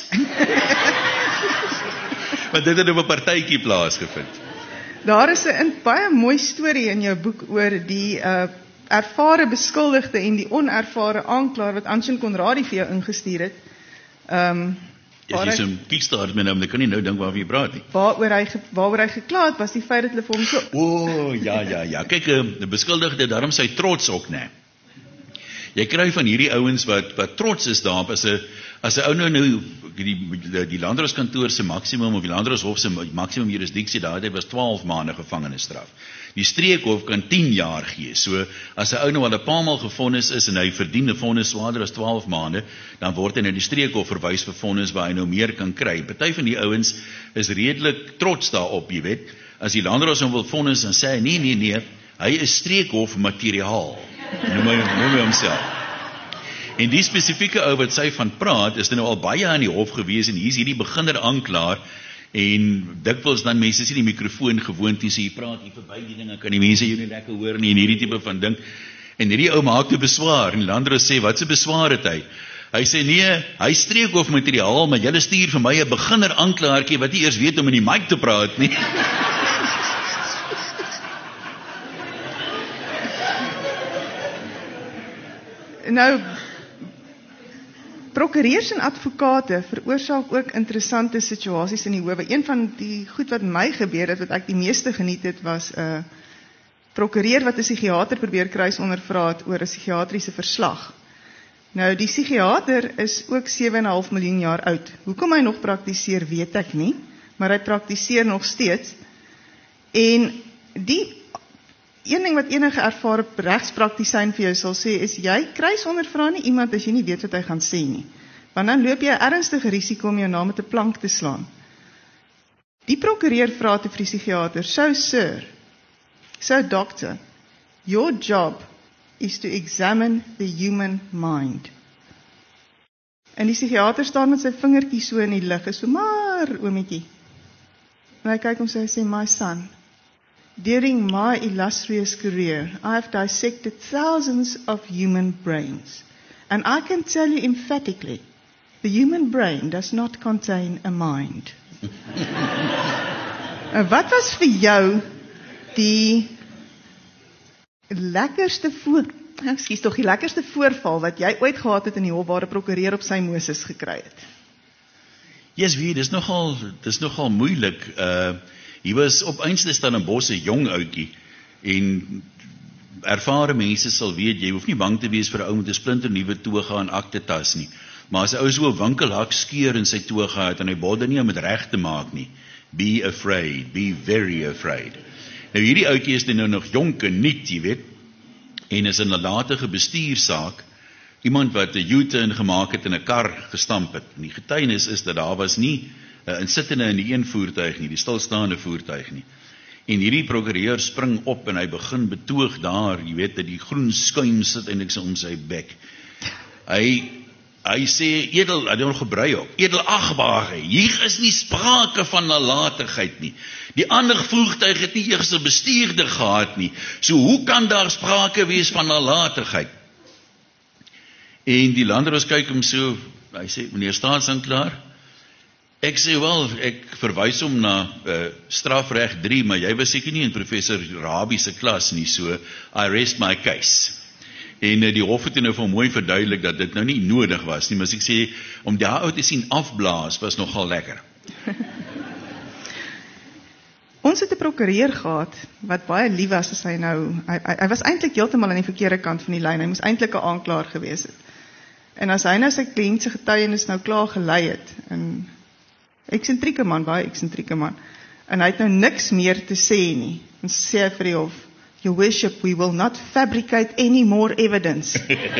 Want dit het op 'n partytjie plaasgevind. Daar is 'n baie mooi storie in jou boek oor die uh, ervare beskuldigde en die onervare aanklaer wat Anshin Conradie vir jou ingestuur het. Um, As jy so'n kickstart met hom, dan kan jy nou dink waarvan jy praat nie. Waaroor hy, waaroor hy gekla het, was die feit dat hulle vir hom so... O, oh, ja, ja, ja. Kyk, die beskuldigde, daarom sy trots ook, né? Jy kry van hierdie ouens wat, wat trots is daarop, as 'n as 'n ou nou nou, die, die, die Landdroskantoor se maksimum, of die Landdroshof se maksimum jurisdiksie, daardie was twaalf maande gevangenisstraf. Die streekhof kan tien jaar gee. So as 'n ou nou al 'n paar maal gefonnis is en hy verdien 'n vonnis swaarder as twaalf maande, dan word hy na die streekhof verwys vir vonnis waar hy nou meer kan kry. Party van die ouens is redelik trots daarop, jy weet. As die Landdros hom wil vonnis, dan sê hy nee nee nee, hy is streekhof materiaal. Noem hy noem hy homself. En die spesifieke ou wat sy van praat, is nou al baie aan die hof gewees en hier's hierdie beginner aanklaer. En dikwels dan mense sien die mikrofoon gewoond nie, so jy praat hier verby die dinge, kan die mense jou nie lekker hoor nie, en hierdie tipe van ding. En hierdie ou maak toe beswaar, en die Landdros sê, wat se beswaar het hy? Hy sê, nee, hy streekhof materiaal, maar julle stuur vir my 'n beginner aanklaertjie, wat nie eers weet om in die mic te praat nie. Nou, prokureurs en advokate veroorsaak ook interessante situasies in die howe. Een van die goed wat my gebeur het, wat ek die meeste geniet het, was 'n uh, prokureur wat 'n psigiater probeer kruis ondervra het oor 'n psigiatriese verslag. Nou, die psigiater is ook sewe en 'n half miljoen jaar oud. Hoekom hy nog praktiseer, weet ek nie, maar hy praktiseer nog steeds. En die een ding wat enige ervare regspraktisyn vir jou sal sê, is jy kruis ondervra nie iemand as jy nie weet wat hy gaan sê nie. Want dan loop jy 'n ernstige risiko om jou naam met 'n plank te slaan. Die prokureur vra te vir die psigiater, so sir, so doctor, your job is to examine the human mind. En die psigiater staan met sy vingertjie so in die lug, is so maar, oometjie. En hy kyk hom so, hy sê, my son, during my illustrious career, I have dissected thousands of human brains. And I can tell you emphatically, the human brain does not contain a mind. Wat was vir jou die lekkerste voor, ekskuus tog, die lekkerste voorval wat jy ooit gehad het in die hof waar 'n prokureur op sy Moses gekry het? Yes, wie, dis nogal, dis nogal moeilik. Uh, Hy was op Einstelstad-en-Bosch 'n jong ouetjie, en ervare mense sal weet, jy hoef nie bang te wees vir 'n ou met 'n splinter nuwe toga en aktetas nie. Maar as 'n ou so 'n winkelhak skeur in sy toga het en hy bodder nie om dit reg te maak nie, be afraid, be very afraid. Nou hierdie ouetjie is nou nog jonk en nuut, jy weet, en is in 'n nalatige bestuursaak, iemand wat 'n U-turn gemaak het en 'n kar gestamp het. En die getuienis is dat daar was nie Uh, insittende in die een voertuig nie, die stilstaande voertuig nie. En hierdie prokureur spring op en hy begin betoog daar, jy weet, dat die groen skuim sit en ek sê om sy bek. Hy, hy sê, edel, hy het nog gebrei ook, edelagbare, hier is nie sprake van nalatigheid nie. Die ander voertuig het nie eers 'n bestuurder gehad nie, so hoe kan daar sprake wees van nalatigheid? En die Landdros kyk hom so, hy sê, meneer staatsanklaer, ek sê wel, ek verwys hom na uh, strafreg drie, maar jy was seker nie in professor Rabie se klas nie, so I rest my case. En uh, die hof het nou vir mooi verduidelik dat dit nou nie nodig was nie, maar as ek sê, om daar ou te sien afblaas, was nogal lekker. Ons het 'n prokureur gehad, wat baie lief was, as hy nou, hy, hy, hy was eintlik heeltemal aan die verkeerde kant van die lyn, hy moes eintlik 'n aanklaer gewees het. En as hy nou sy kliënt se getuienis nou klaar gelei het, en eksentrieke man, baie eksentrieke man, en hy het nou niks meer te sê nie, en sê hy vir die hof, your worship, we will not fabricate any more evidence.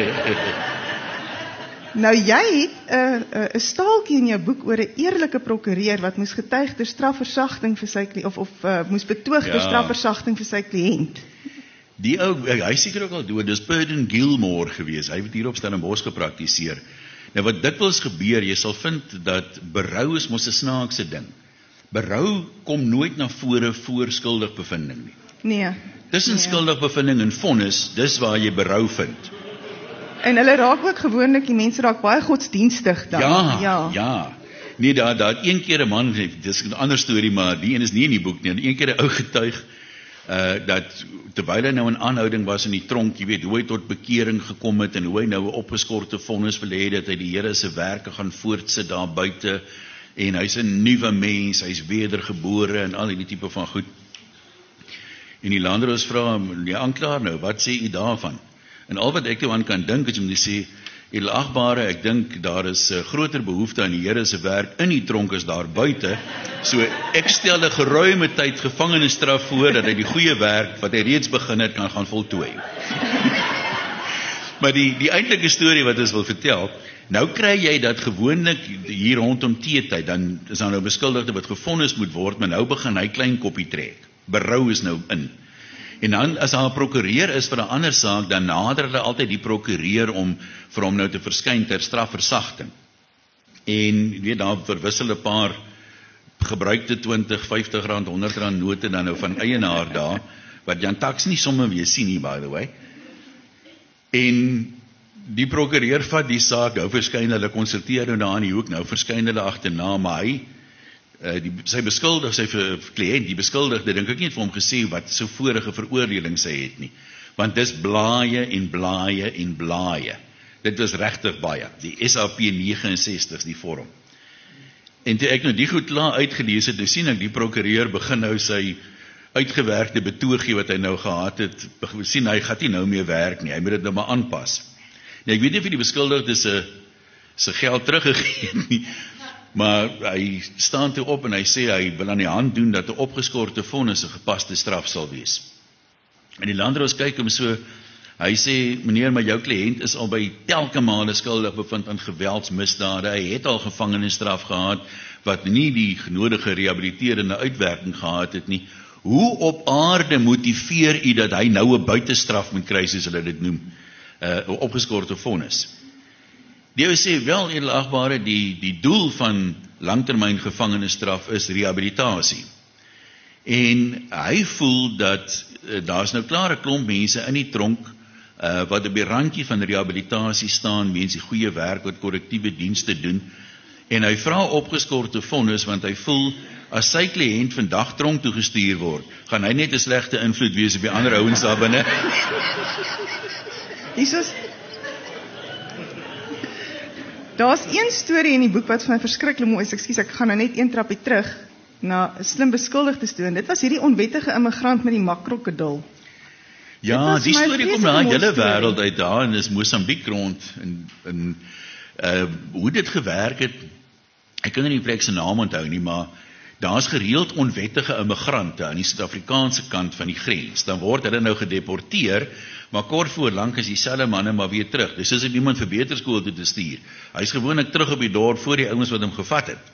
Nou jy het 'n staaltjie in jou boek oor 'n eerlike prokureur wat moes getuig ter strafversagting vir sy kliënt, of, of uh, moes betoog ter Ja. strafversagting vir sy kliënt. Die ou, hy is seker ook al dood, dis Purdon Gilmore gewees, hy het hier op Stellenbosch gepraktiseer. Nou wat dikwels gebeur, jy sal vind dat berou is mos 'n snaakse ding. Berou kom nooit na vore voor skuldig bevinding nie. Nee. Tussen nee. skuldig bevinding en vonnis, dis waar jy berou vind. En hulle raak ook gewoonlik, die mense raak baie godsdienstig dan. Ja, ja. ja. Nee, daar daar het een keer 'n man, dis 'n ander storie, maar die een is nie in die boek nie. Een keer 'n ou getuig, uh, dat terwyl hy nou in aanhouding was in die tronk, jy weet, hoe hy tot bekering gekom het en hoe hy nou 'n opgeskorte vonnis wil hê dat hy die Here se werke gaan voortsit daar buite en hy's 'n nuwe mens, hy's wedergebore en al die tipe van goed. En die landdroos vra die aanklaer nou, wat sê u daarvan? En al wat ek toe aan kan dink is om te sê, edelagbare, ek dink daar is 'n groter behoefte aan die Here se werk in die tronk as daar buite. So ek stel 'n geruime tyd gevangenisstraf voor dat hy die goeie werk wat hy reeds begin het kan gaan voltooi. Maar die die eintlike storie wat ons wil vertel, nou kry jy dat gewoonlik hier rondom teetyd, dan is daar nou beskuldigde wat gevonnis moet word, maar nou begin hy klein koppie trek. Berou is nou in. En dan as daar 'n prokureur is vir 'n ander saak, dan nader hulle altyd die prokureur om vir hom nou te verskyn ter strafversagting. En jy weet, daar verwissel 'n paar gebruikte twintig, vyftig rand, honderd rand note dan nou van eienaar daar, wat Jan Tax nie sommer weer sien nie, by the way. En die prokureur vat die saak, nou verskyn hulle, konsulteer nou daar in die hoek, nou verskyn hulle agterna, maar hy Uh, die, sy beskuldig, sy kliënt, die beskuldigde, dink ek nie het vir hom gesê wat so vorige veroordeling sy het nie. Want dis blaaie en blaaie en blaaie. Dit was regtig baie. Die S A P negenensestig, die vorm. En toe ek nou die goed klaar uitgelees het, nou sien ek die prokureur begin nou sy uitgewerkte betoogie wat hy nou gehad het, sien hy gaan nie nou meer werk nie, hy moet dit nou maar aanpas. Nou, ek weet nie of die beskuldigde sy, sy geld teruggegee nie, maar hy staan toe op en hy sê hy wil aan die hand doen dat 'n opgeskorte vonnis 'n gepaste straf sal wees. En die landdroos kyk hom so, hy sê, meneer, maar jou kliënt is al by telke male skuldig bevind aan geweldsmisdade, hy het al gevangenisstraf gehad, wat nie die nodige rehabiliterende uitwerking gehad het nie. Hoe op aarde motiveer u dat hy nou 'n buitestraf moet kry, soos hulle dit noem, 'n uh, opgeskorte vonnis? Die sê wel, edelagbare, die, die doel van langtermyn gevangenisstraf is rehabilitasie. En hy voel dat uh, daar is nou klaar 'n klomp mense in die tronk uh, wat op die randjie van rehabilitasie staan, mense die goeie werk wat korrektiewe dienste doen. En hy vra opgeskorte vonnis want hy voel as sy kliënt vandag tronk toe gestuur word, gaan hy net 'n slegte invloed wees op die ander ouens daar binne. Jesus. Daar's een storie in die boek wat vir my verskriklik mooi is. Ekskuus, ek gaan nou net een trappie terug na 'n slim beskuldigde toe. Dit was hierdie onwettige immigrant met die makrokadil. Ja, die storie kom na 'n hele wêreld uit daar en is Mosambiek rond en en uh hoe dit gewerk het. Ek kan nie die plek se naam onthou nie, maar daar's gereeld onwettige immigrante aan die Suid-Afrikaanse kant van die grens. Dan word hulle nou gedeporteer, maar kort voor lank is dieselfde manne maar weer terug. Dis soos om iemand vir beterskool toe te stuur. Hy's gewoonlik terug op die dorp voor die ouens wat hom gevat het.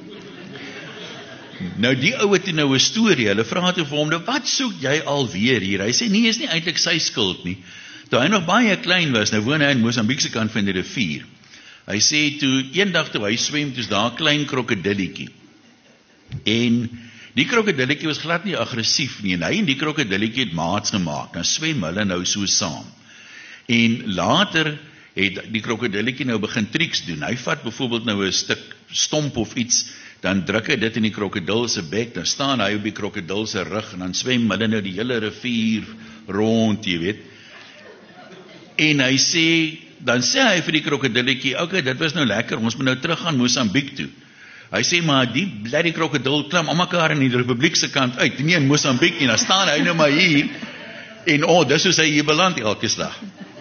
Nou die ou het nou 'n storie. Hulle vra toe vir hom, nou wat soek jy alweer hier? Hy sê nee, is nie eintlik sy skuld nie. Toe hy nog baie klein was, nou woon hy in Mosambiek se kant van die rivier. Hy sê toe eendag toe hy swem, toe's daar 'n klein krokodilletjie. En die krokodilletjie was glad nie aggressief nie, en hy en die krokodilletjie het maats gemaak, dan swem hulle nou so saam. En later het die krokodilletjie nou begin triks doen. Hy vat byvoorbeeld nou 'n stuk stomp of iets, dan druk hy dit in die krokodil se bek, dan staan hy op die krokodil se rug, en dan swem hulle nou die hele rivier rond, jy weet. En hy sê, dan sê hy vir die krokodilletjie, okay, dit was nou lekker, ons moet nou terug gaan Mosambiek toe. Hy sê, maar die bloody krokodil klim aan mekaar in die Republiek se kant uit, nie in Mosambiek nie, dan staan hy nou maar hier, en oh, dis soos hy hier beland elke slag.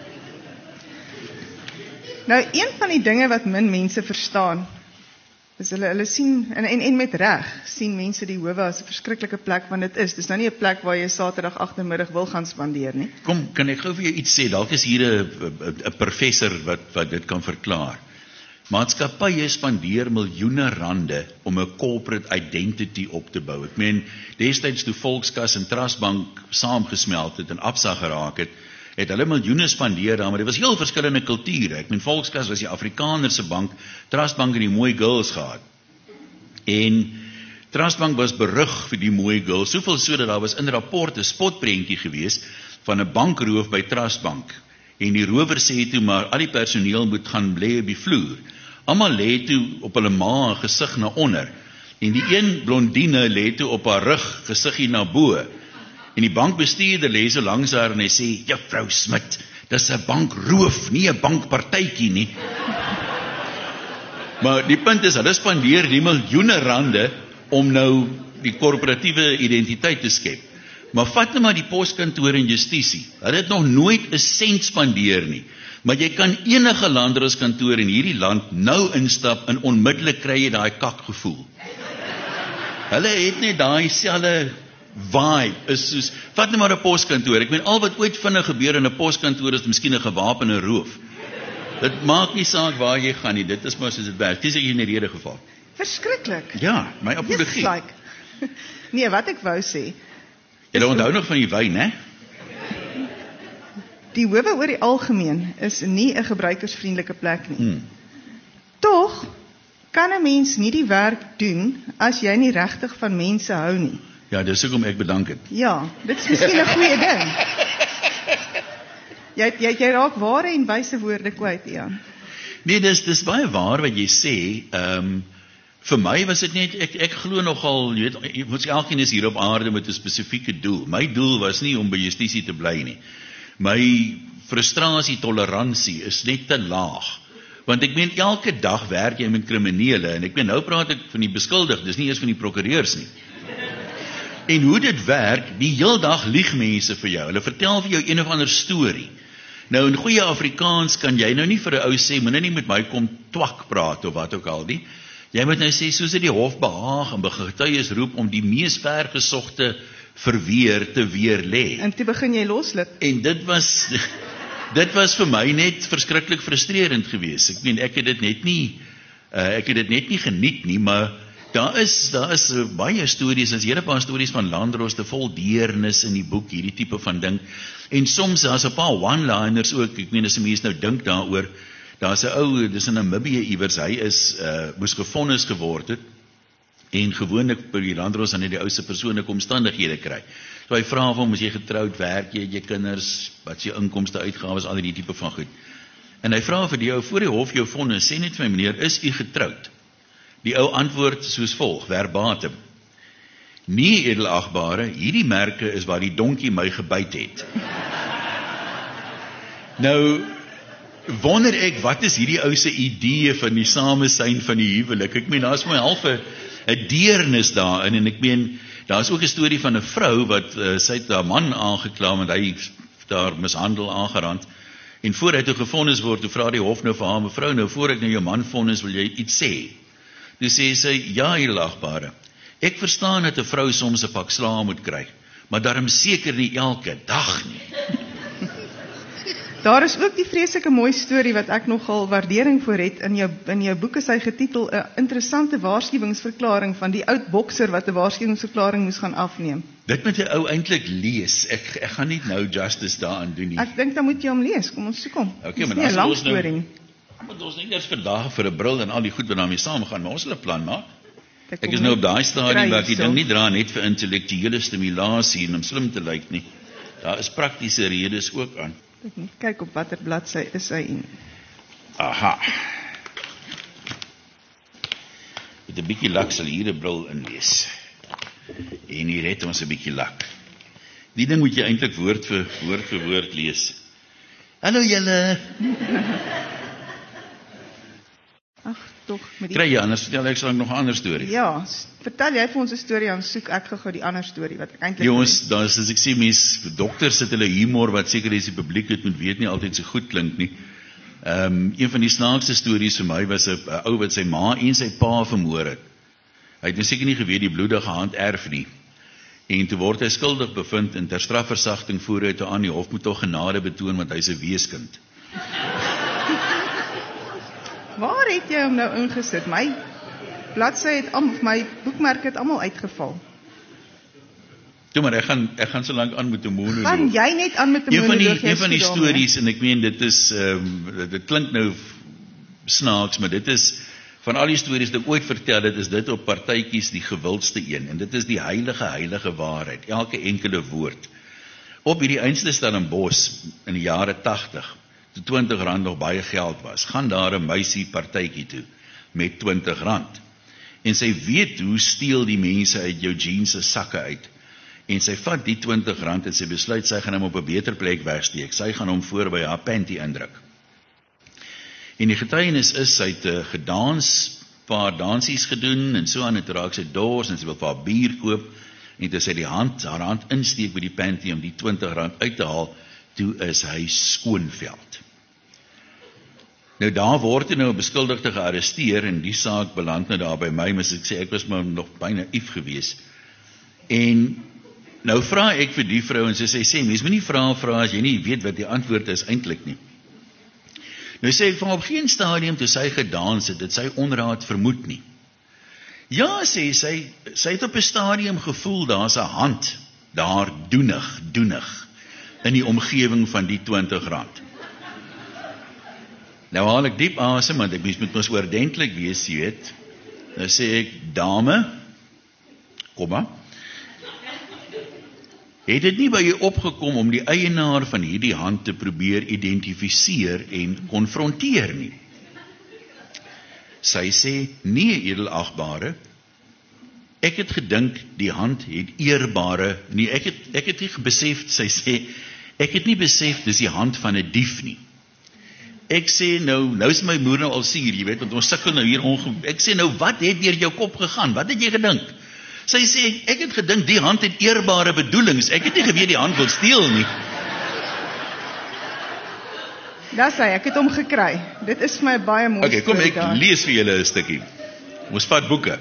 Nou, een van die dinge wat min mense verstaan, is hulle, hulle sien, en, en, en met reg, sien mense die howe as 'n verskriklike plek, want dit is, dis nou nie 'n plek waar jy Saterdag agtermiddag wil gaan spandeer nie. Kom, kan ek gou vir jou iets sê, dalk is hier 'n professor wat, wat dit kan verklaar. Maatskappye spandeer miljoene rande om 'n corporate identity op te bou. Ek meen, destyds toe Volkskas en Trustbank saamgesmelt het en Absa geraak het, het hulle miljoene spandeer daar, maar dit was heel verskillende kulture. Ek meen, Volkskas was die Afrikanerse bank, Trustbank het die mooi girls gehad. En Trustbank was berug vir die mooi girls, soveel so dat daar was in rapport 'n spotprentjie gewees van 'n bankroof by Trustbank. En die rower sê toe maar, al die personeel moet gaan lê op die vloer. Almal lê toe op hulle maag, gesig na onder. En die een blondine lê toe op haar rug, gesiggie na bo. En die bankbestuurder lê so langs haar en hy sê, juffrou Smit, dis 'n bankroof, nie 'n bankpartytjie nie. Maar die punt is, hulle spandeer die miljoene rande om nou die korporatiewe identiteit te skep. Maar vat nou maar die poskantoor en justisie. Hulle het nog nooit 'n sent spandeer nie. Maar jy kan enige landdroskantoor in hierdie land nou instap en onmiddellik kry jy daai kakgevoel. Hulle het net daai selfe vibe. Is soos, vat nou maar 'n poskantoor. Ek meen al wat ooit vinnig gebeur in 'n poskantoor is miskien 'n gewapende roof. Dit maak nie saak waar jy gaan nie. Dit is maar soos dit werk. Dis ek in hierdie geval. Verskriklik. Ja, my apologie. Yes, like. Nee, wat ek wou sê. Jy onthou nog van die wyn, hè? Die howe oor die algemeen is nie 'n gebruikersvriendelike plek nie. Hmm. Tog kan 'n mens nie die werk doen as jy nie regtig van mense hou nie. Ja, dis hoekom ek bedank het. Ja, dit is miskien 'n goeie ding. Jy jy jy raak ware en wyse woorde kwyt, Ian. Nee, dis dis baie waar wat jy sê. Ehm um, vir my was dit net ek ek glo nogal, jy weet, ons elkeen is hier op aarde met 'n spesifieke doel. My doel was nie om by justisie te bly nie. My frustrasie toleransie is net te laag. Want ek meen elke dag werk jy met kriminele en ek meen nou praat ek van die beskuldigdes, nie eers van die prokureurs nie. En hoe dit werk, die heel dag lieg mense vir jou. Hulle vertel vir jou een of ander storie. Nou in goeie Afrikaans kan jy nou nie vir 'n ou sê, moenie nie met my kom twak praat of wat ook al nie. Jy moet nou sê, soos dit die hof behaag en getuies roep om die mees vergesogte verweer te weer lê. En toe begin jy loslip. En dit was dit was vir my net verskriklik frustrerend geweest. Ek meen ek het dit net nie uh, ek het dit net nie geniet nie, maar daar is daar is uh, baie stories, as hele paar stories van landdroste vol deernis in die boek, hierdie tipe van ding. En soms daar's 'n paar one-liners ook. Ek meen as 'n mens nou dink daaroor, daar's 'n ou, dis in Namibië iewers, hy is uh, moes gefonnis geword het. En gewoonlik by die landdros dan net die ouste persoonlike omstandighede kry. So hy vra of hom, as jy getroud, werk jy, jy kinders, wat is jou inkomste, uitgawes, al die tipe van goed. En hy vra vir die ou, voor die hof jou vonnis, sê net vir my meneer, is u getroud? Die ou antwoord soos volg, verbatim. Nee, edelagbare, hierdie merke is waar die donkie my gebyt het. Nou, wonder ek, wat is hierdie ou se idee van die samesyn van die huwelik? Ek meen, daar is my halve 'n deernis daarin, en ek meen, daar is ook 'n storie van 'n vrou, wat, uh, sy het haar man aangekla, want hy daar mishandel aangerand, en voor hy toe gevonnis word, toe vra die hof nou vir haar, mevrou, nou voor ek nou jou man vonnis, wil jy iets sê? Toe sê sy, ja, edelagbare, ek verstaan dat 'n vrou soms 'n pak slaag moet kry, maar daarom seker nie elke dag nie. Daar is ook die vreeslike mooi storie wat ek nogal waardering voor het. In jou, in jou boek is hy getitel 'n interessante waarskuwingsverklaring van die oud bokser wat 'n waarskuwingsverklaring moes gaan afneem. Dit moet 'n ou eintlik lees. Ek ek gaan nie nou justice daaraan doen nie. Ek dink dan moet jy hom lees. Kom ons soek hom. Okay, maar nie 'n dan lang ons nou, storie nie. moet ons nie eers vandag vir 'n bril en al die goed wat daarmee saamgaan, maar ons hulle plan maak. Ek Ek kom is nou net op daai stadium waar ek die kry ding hierso. nie dra net vir intellektuele stimulasie en om slim te lyk nie. Daar is praktiese redes ook aan. Ek moet kyk op watter bladsy is hy in. Aha. Met 'n bietjie lak sal hier 'n bril inwees. En hier het ons 'n bietjie lak. Die ding moet jy eintlik woord vir woord vir woord lees. Hallo julle. Ag, tog met die Kry jy anders vertel ek sal nog 'n ander storie. Ja, s- vertel jy vir ons 'n storie, dan soek ek gou-gou die ander storie wat ek eintlik Jongens, daar is as ek sê mens dokters sit hulle humor wat seker is die publiek het moet weet nie altyd so goed klink nie. Ehm um, een van die snaakste stories vir my was 'n ou wat sy ma en sy pa vermoor het. Hy het seker nie geweet die bloedige hand erf nie. En toe word hy skuldig bevind en ter strafversagting voer hy toe aan die hof moet tog genade betoon want hy's 'n weeskind. Waar het jy hom nou ingesit? My bladsy het al my boekmerke het almal uitgeval. Toe maar ek gaan ek gaan so lank aan met 'n monoloog. Gaan jy net aan met 'n Een van die monoloog? een van die Jy's gedaan, stories en ek meen dit is ehm um, dit klink nou snaaks, maar dit is van al die stories wat ek ooit vertel het, is dit op partytjies die gewildste een en dit is die heilige heilige waarheid, elke enkele woord. Op hierdie einste Stellenbosch in die jare tagtig, toe twintig rand nog baie geld was, gaan daar 'n meisie partytjie toe met twintig rand. En sy weet hoe steel die mense uit jou jeans se sakke uit. en sy vat die twintig rand en sy besluit sy gaan hom op 'n beter plek wegsteek. Sy gaan hom voor by haar panty indruk. En die getuienis is, sy het uh, gedans, paar dansies gedoen, en so aan, en toe raak sy dors, en sy wil vir haar bier koop, en toe sy die hand, haar hand insteek by die panty om die twintig rand uit te haal, toe is hy skoonveld. Nou daar word hy nou 'n beskuldigde gearresteer, en die saak beland nou daar by my, maar ek sê, ek was maar nog baie naïef gewees. En nou vra ek vir die vrou, en sy sê, sê, mens moet nie vra, vra as jy nie weet wat die antwoord is eintlik nie. Nou sê ek, van op geen stadium toe sy gedans het, het sy onraad vermoed nie. Ja, sê sy, sy het op 'n stadium gevoel, daar's 'n hand, daar doenig, doenig, in die omgewing van die twintig rand. Nou haal ek diep asem, want ek mens moet mos oordentlik wees, jy weet. Nou sê ek, dame, kom maar, het dit nie by jou opgekom om die eienaar van hierdie hand te probeer identifiseer en konfronteer nie? Sy sê, nee, edelagbare, ek het gedink die hand het eerbare, nee, ek het, ek het nie besef, sy sê, ek het nie besef dis die hand van 'n dief nie. Ek sê nou, nou is my moeder nou al suur, jy weet, want ons sukkel nou hier onge... Ek sê nou, wat het deur jou kop gegaan? Wat het jy gedink? Sy sê, ek het gedink die hand het eerbare bedoelings. Ek het nie geweet die hand wil steel nie. Dis hy, ek het hom gekry. Dit is vir my baie mooi. Okay, kom ek lees vir julle 'n stukkie. Ons vat boeke.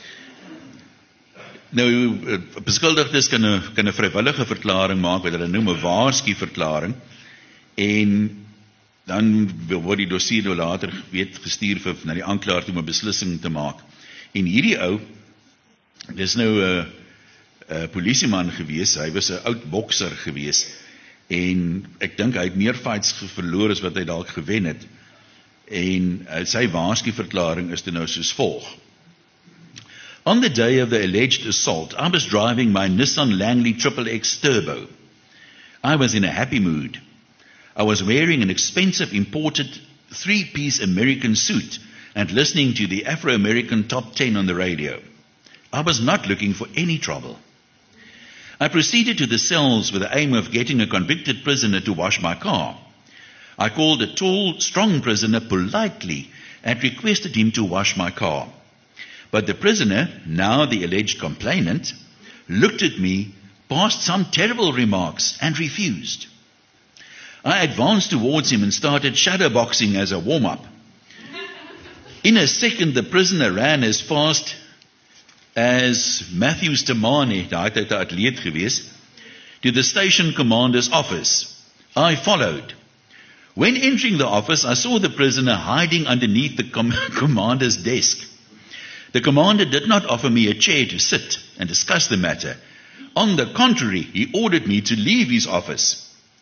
Nou, beskuldigdes kan 'n kan 'n vrywillige verklaring maak wat hulle noem 'n waarskuverklaring, en dan word die dossier nou later weet gestuur vir na die aanklaer toe om 'n beslissing te maak. En hierdie ou, dis nou 'n uh, uh, polisieman gewees, hy was 'n oud bokser gewees, en ek dink hy het meer fights verloor as wat hy dalk gewen het. En uh, sy waarskuverklaring is toe nou soos volg. On the day of the alleged assault, I was driving my Nissan Langley Triple X Turbo. I was in a happy mood. I was wearing an expensive imported three-piece American suit and listening to the Afro-American Top ten on the radio. I was not looking for any trouble. I proceeded to the cells with the aim of getting a convicted prisoner to wash my car. I called a tall, strong prisoner politely and requested him to wash my car. But the prisoner, now the alleged complainant, looked at me, passed some terrible remarks, and refused. I advanced towards him and started shadowboxing as a warm-up. In a second, the prisoner ran as fast as Matthews Tamani, daai tyd 'n atleet gewees, to the station commander's office. I followed. When entering the office, I saw the prisoner hiding underneath the com- commander's desk. The commander did not offer me a chair to sit and discuss the matter. On the contrary, he ordered me to leave his office.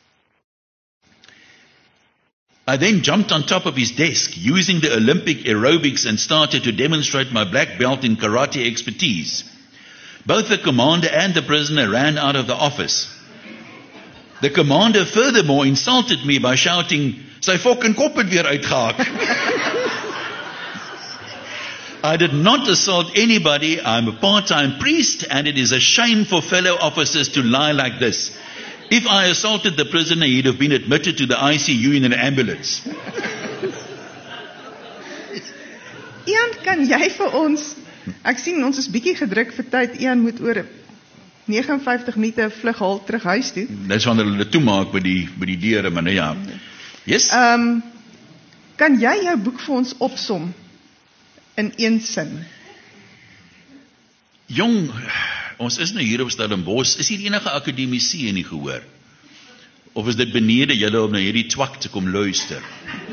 I then jumped on top of his desk using the Olympic aerobics and started to demonstrate my black belt in karate expertise. Both the commander and the prisoner ran out of the office. The commander furthermore insulted me by shouting, "Sy fucking kop het weer uitgehak." I did not assault anybody. I'm a part-time priest, and it is a shame for fellow officers to lie like this. If I assaulted the prisoner, he'd have been admitted to the I C U in an ambulance. Ian, kan jy vir ons, ek sien ons is bietjie gedruk vir tyd, Ian moet oor vyf nege vyf minute vlug haal terug huis toe. Dis wanneer hulle toemaak by die by die deure, maar nou ja. Yes? Ehm um, kan jy jou boek vir ons opsom in een sin? Jong, ons is nou hier op Stellenbosch. Is hier enige akademisie in die gehoor? Of is dit benede julle om na hierdie twak te kom luister?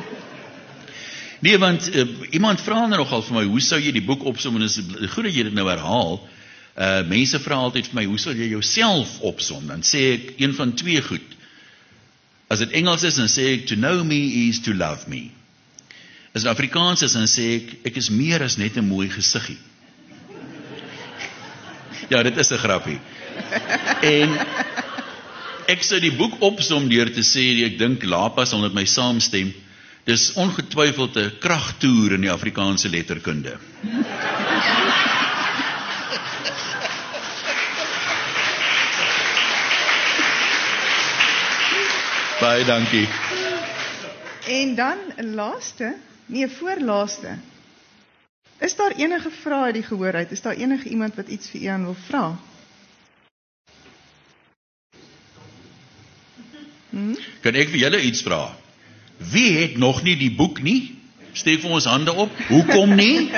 Nee, want uh, iemand vra nou nogal vir my, hoe sou jy die boek opsom? En is goed dat jy dit nou herhaal. Uh, mense vra altyd vir my, hoe sal jy jouself opsom? Dan sê ek, een van twee goed. As dit Engels is, dan sê ek, to know me is to love me. As dit Afrikaans is, dan sê ek, ek is meer as net 'n mooi gesiggie. Ja, dit is 'n grappie. En ek sou die boek opsom deur te sê, ek dink Lapa sal met my saamstem, dis ongetwyfeld 'n kragtoer in die Afrikaanse letterkunde. Baie dankie. En dan 'n laaste, nee, voorlaaste. Is daar enige vrae uit die gehoor uit? Is daar enige iemand wat iets vir Ian wil vra? Hmm? Kan ek vir julle iets vra? Wie het nog nie die boek nie? Steek vir ons hande op. Hoekom nie?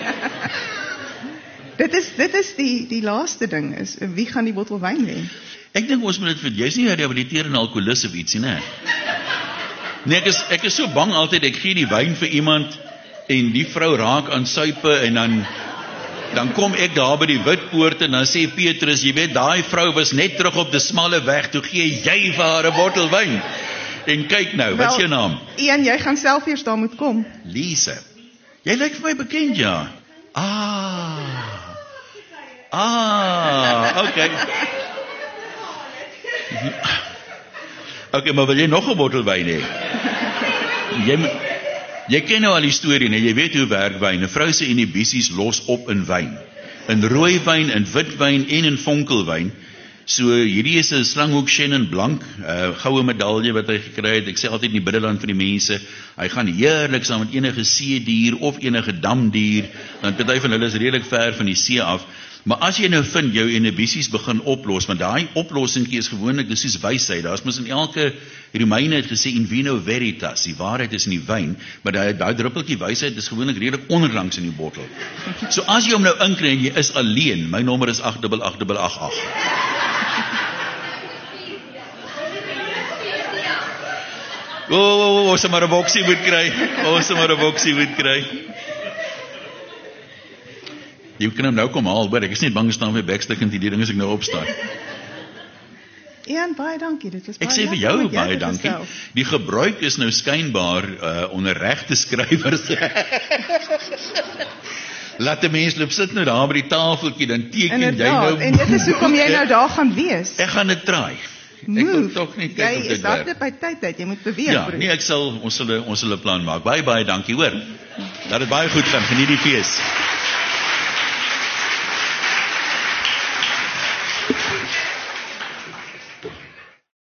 dit is dit is die die laaste ding is wie gaan die bottel wyn wen? Ek dink ons moet dit vir jy's nie 'n rehabiliterende alkoholist of ietsie, né? Nee, ek is ek is so bang altyd ek gee die wyn vir iemand en die vrou raak aan suipe en dan dan kom ek daar by die Witpoort en dan sê Petrus, jy weet daai vrou was net terug op die smalle weg, toe gee jy vir haar 'n bottel wyn. En kyk nou, wat is jou naam? Ian, jy gaan self eers daar moet kom. Lise. Jy lyk vir my bekend, ja. Ah. Ah, okay. Okay, maar wil jy nog 'n bottel wyn hê? Jy jy ken nou al die storie, nee, jy weet hoe werk wyn. 'n Vrou se inhibisies los op in wyn. In rooi wyn, in wit wyn en in vonkelwyn. So hierdie is 'n slanghoek Chenin Blanc, 'n uh, goue medalje wat hy gekry het. Ek sê altyd in die biddeland vir die mense, hy gaan heerlik saam met enige seedier of enige damdier, dan party van hulle is redelik ver van die see af. Maar as jy nou vind jou inhibisies begin oplos, want daai oplossingkie is gewoonlik dis soos wysheid. Daar's mos in elke Romeine het gesê in vino veritas, die waarheid is in die wyn, maar daai daai druppeltjie wysheid is gewoonlik redelik onderlangs in die bottel. So as jy hom nou inkry en jy is alleen, my nommer is agt agt agt agt agt. O, oh, oh, oh, ons moet maar 'n boksie moet kry. Ons moet maar 'n boksie moet kry. Jy kan hom nou kom haal, hoor, ek is net bang staan my bekstuk en die ding as ek nou opstaan. Ian, baie dankie, dit was baie Ek sê vir jou baie dankie. Die gebruik is nou skynbaar uh, onder regte skrywers. Laat die mens loop sit nou daar by die tafeltjie, dan teken jy nou. En dit is hoekom jy nou daar gaan wees. Ek gaan dit try. Move. Ek wil tog nie kyk of dit werk. Jy is daar by tyd uit, jy moet beweeg. Ja, nee, ek sal ons sal ons sal 'n plan maak. Baie baie dankie, hoor. Laat dit baie goed gaan. Geniet die fees.